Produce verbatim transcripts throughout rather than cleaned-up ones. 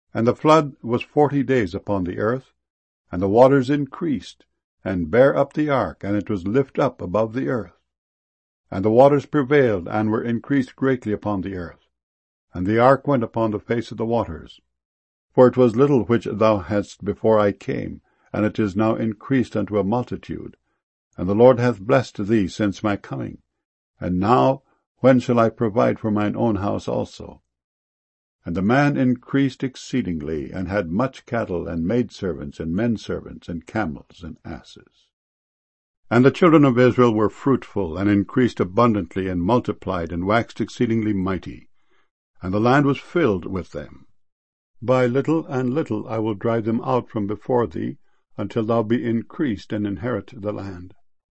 And the flood was forty days upon the earth, and the waters increased, and bare up the ark, and it was lift up above the earth. And the waters prevailed, and were increased greatly upon the earth. And the ark went upon the face of the waters. For it was little which thou hadst before I came, and it is now increased unto a multitude. And the Lord hath blessed thee since my coming. And now, when shall I provide for mine own house also? And the man increased exceedingly, and had much cattle, and maidservants, and menservants, and camels, and asses. And the children of Israel were fruitful, and increased abundantly, and multiplied, and waxed exceedingly mighty. And the land was filled with them. By little and little I will drive them out from before thee, until thou be increased, and inherit the land.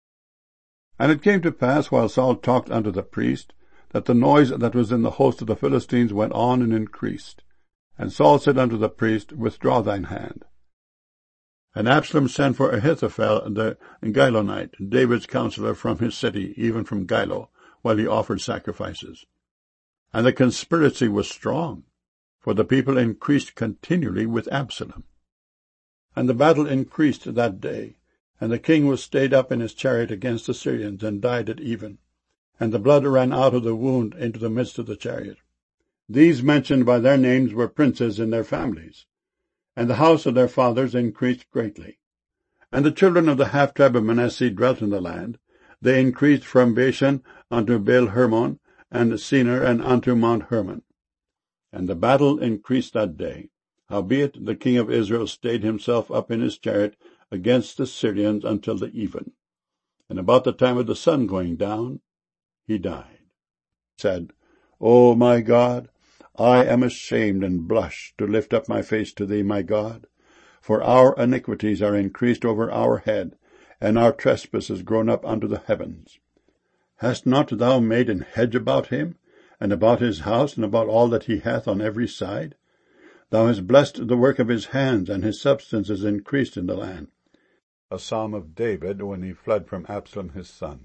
And it came to pass, while Saul talked unto the priest, that the noise that was in the host of the Philistines went on and increased. And Saul said unto the priest, Withdraw thine hand. And Absalom sent for Ahithophel the Gilonite, David's counselor, from his city, even from Gilo, while he offered sacrifices. And the conspiracy was strong, for the people increased continually with Absalom. And the battle increased that day, and the king was stayed up in his chariot against the Syrians, and died at even. And the blood ran out of the wound into the midst of the chariot. These mentioned by their names were princes in their families. And the house of their fathers increased greatly. And the children of the half-tribe of Manasseh dwelt in the land. They increased from Bashan unto Baal-Hermon, and Senir, and unto Mount Hermon. And the battle increased that day. Howbeit the king of Israel stayed himself up in his chariot against the Syrians until the even. And about the time of the sun going down, he died. Said, O my God, I am ashamed and blush to lift up my face to thee, my God, for our iniquities are increased over our head, and our trespasses grown up unto the heavens. Hast not thou made an hedge about him, and about his house, and about all that he hath on every side? Thou hast blessed the work of his hands, and his substance is increased in the land. A psalm of David when he fled from Absalom his son.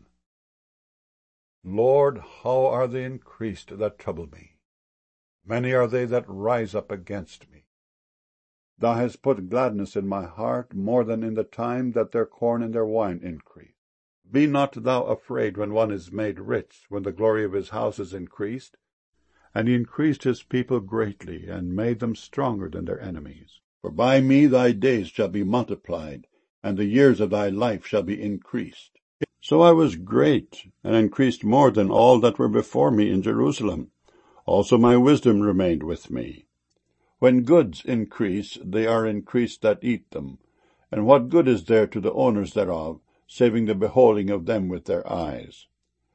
Lord, how are they increased that trouble me? Many are they that rise up against me. Thou hast put gladness in my heart more than in the time that their corn and their wine increase. Be not thou afraid when one is made rich, when the glory of his house is increased. And he increased his people greatly, and made them stronger than their enemies. For by me thy days shall be multiplied, and the years of thy life shall be increased. So I was great, and increased more than all that were before me in Jerusalem. Also my wisdom remained with me. When goods increase, they are increased that eat them. And what good is there to the owners thereof, saving the beholding of them with their eyes?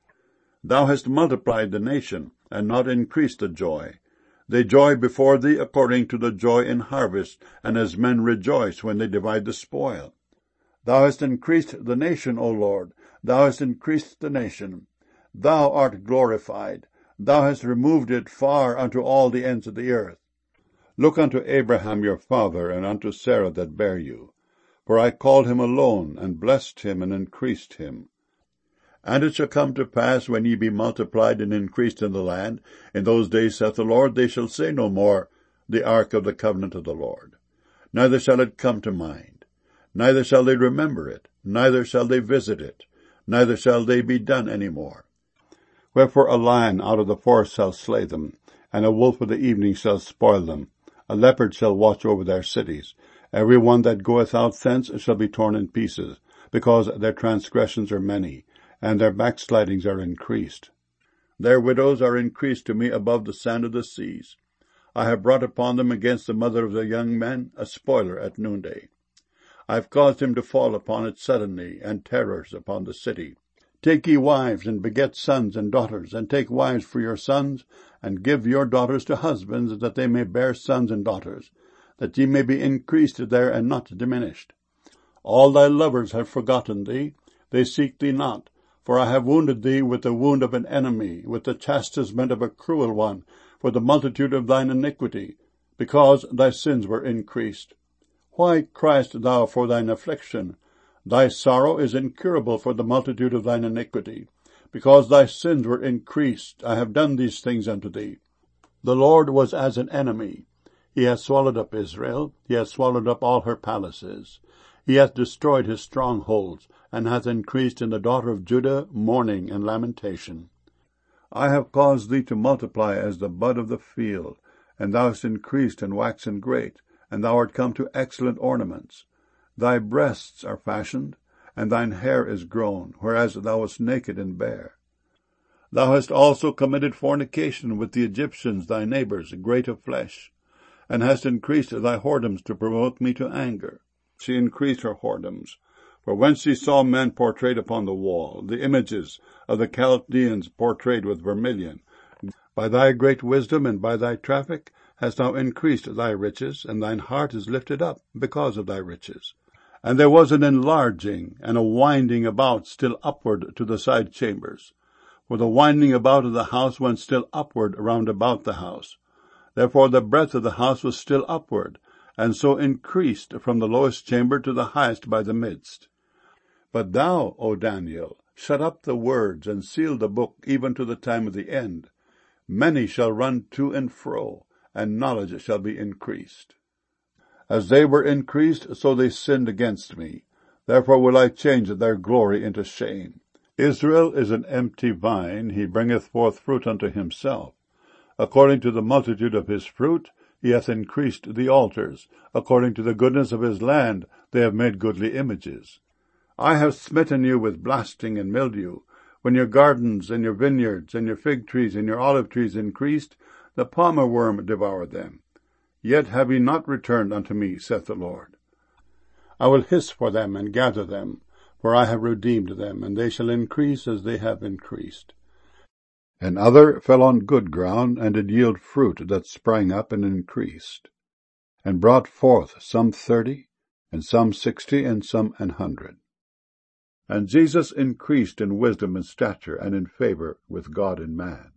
Thou hast multiplied the nation, and not increased the joy. They joy before thee according to the joy in harvest, and as men rejoice when they divide the spoil. Thou hast increased the nation, O Lord, thou hast increased the nation. Thou art glorified. Thou hast removed it far unto all the ends of the earth. Look unto Abraham your father, and unto Sarah that bare you. For I called him alone, and blessed him, and increased him. And it shall come to pass, when ye be multiplied and increased in the land, in those days, saith the Lord, they shall say no more, the ark of the covenant of the Lord. Neither shall it come to mind. Neither shall they remember it. Neither shall they visit it. Neither shall they be done any more. Wherefore a lion out of the forest shall slay them, and a wolf of the evening shall spoil them. A leopard shall watch over their cities. Every one that goeth out thence shall be torn in pieces, because their transgressions are many, and their backslidings are increased. Their widows are increased to me above the sand of the seas. I have brought upon them against the mother of the young men a spoiler at noonday. I have caused him to fall upon it suddenly, and terrors upon the city. Take ye wives, and beget sons and daughters, and take wives for your sons, and give your daughters to husbands, that they may bear sons and daughters, that ye may be increased there and not diminished. All thy lovers have forgotten thee, they seek thee not, for I have wounded thee with the wound of an enemy, with the chastisement of a cruel one, for the multitude of thine iniquity, because thy sins were increased. Why criest thou for thine affliction? Thy sorrow is incurable for the multitude of thine iniquity. Because thy sins were increased, I have done these things unto thee. The Lord was as an enemy. He hath swallowed up Israel, he hath swallowed up all her palaces. He hath destroyed his strongholds, and hath increased in the daughter of Judah mourning and lamentation. I have caused thee to multiply as the bud of the field, and thou hast increased and waxen great, and thou art come to excellent ornaments. Thy breasts are fashioned, and thine hair is grown, whereas thou wast naked and bare. Thou hast also committed fornication with the Egyptians thy neighbors, great of flesh, and hast increased thy whoredoms to provoke me to anger. She increased her whoredoms, for when she saw men portrayed upon the wall, the images of the Chaldeans portrayed with vermilion, by thy great wisdom and by thy traffic hast thou increased thy riches, and thine heart is lifted up because of thy riches. And there was an enlarging and a winding about still upward to the side chambers, for the winding about of the house went still upward round about the house. Therefore the breadth of the house was still upward, and so increased from the lowest chamber to the highest by the midst. But thou, O Daniel, shut up the words, and seal the book even to the time of the end. Many shall run to and fro, and knowledge shall be increased. As they were increased, so they sinned against me. Therefore will I change their glory into shame. Israel is an empty vine, he bringeth forth fruit unto himself. According to the multitude of his fruit, he hath increased the altars. According to the goodness of his land, they have made goodly images. I have smitten you with blasting and mildew. When your gardens and your vineyards and your fig trees and your olive trees increased, the palmer worm devoured them. Yet have ye not returned unto me, saith the Lord. I will hiss for them and gather them, for I have redeemed them, and they shall increase as they have increased. And other fell on good ground, and did yield fruit that sprang up and increased, and brought forth some thirty, and some sixty, and some an hundred. And Jesus increased in wisdom and stature, and in favor with God and man.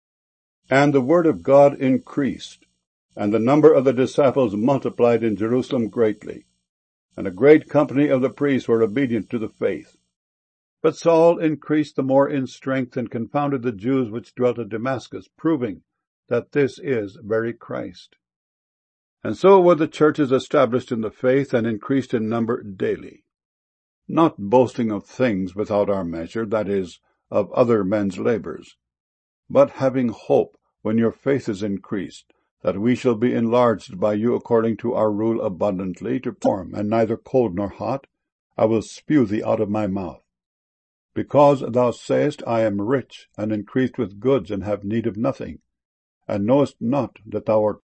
And the word of God increased, and the number of the disciples multiplied in Jerusalem greatly, and a great company of the priests were obedient to the faith. But Saul increased the more in strength, and confounded the Jews which dwelt at Damascus, proving that this is very Christ. And so were the churches established in the faith, and increased in number daily. Not boasting of things without our measure, that is, of other men's labors, but having hope, when your faith is increased, that we shall be enlarged by you according to our rule abundantly, to form, and neither cold nor hot, I will spew thee out of my mouth. Because thou sayest, I am rich, and increased with goods, and have need of nothing, and knowest not that thou art